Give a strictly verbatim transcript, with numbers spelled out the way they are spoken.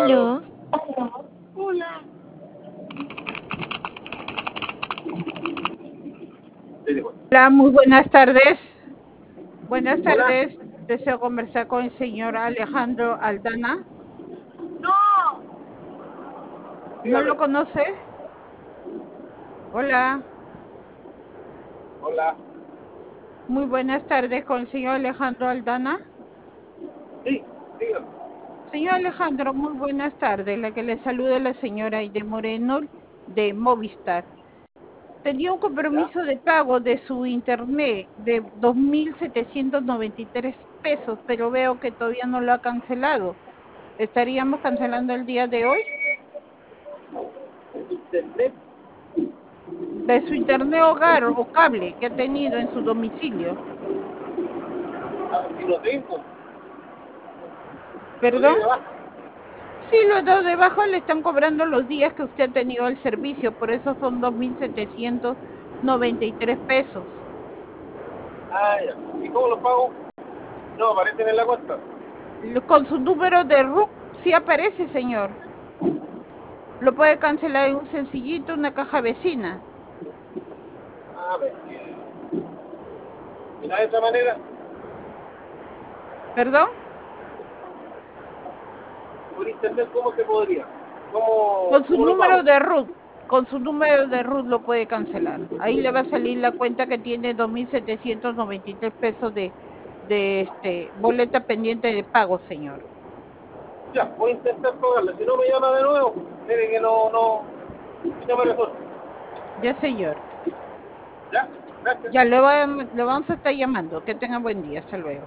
Aló. Aló. Hola. Sí, sí, bueno. Hola, muy buenas tardes. Buenas Hola. tardes. Deseo conversar con el señor Alejandro Aldana. No. ¿No Dígame. lo conoce? Hola. Hola. Muy buenas tardes con el señor Alejandro Aldana. Sí, dígame. Señor Alejandro, muy buenas tardes. La que le saluda es la señora Aide Moreno de Movistar. Tenía un ¿Ya? compromiso de pago de su internet de dos mil setecientos noventa y tres pesos, pero veo que todavía no lo ha cancelado. ¿Estaríamos cancelando el día de hoy? Internet. De su internet hogar o cable que ha tenido en su domicilio. Ah, si lo tengo. Lo di ¿Perdón? de baja. Sí, los dos debajo le están cobrando los días que usted ha tenido el servicio, por eso son dos mil setecientos noventa y tres pesos. Ah, ya. ¿Y cómo lo pago? No, aparecen en la cuenta. Con su número de R U C sí aparece, señor. Lo puede cancelar en un sencillito, una caja vecina. Ah, ver. Mira, de esa manera, ¿Perdón? por internet, ¿cómo se podría? ¿Cómo, Con su cómo lo pago? número de R U C. Con su número de R U C lo puede cancelar. Ahí le va a salir la cuenta que tiene dos mil setecientos noventa y tres pesos de, de este, boleta pendiente de pago, señor. Ya, voy a intentar pagarla. Si no me llama de nuevo, mire que no, no, no me resuelve. Ya, señor. Ya, gracias. Ya, le, va- le vamos a estar llamando. Que tenga buen día. Hasta luego.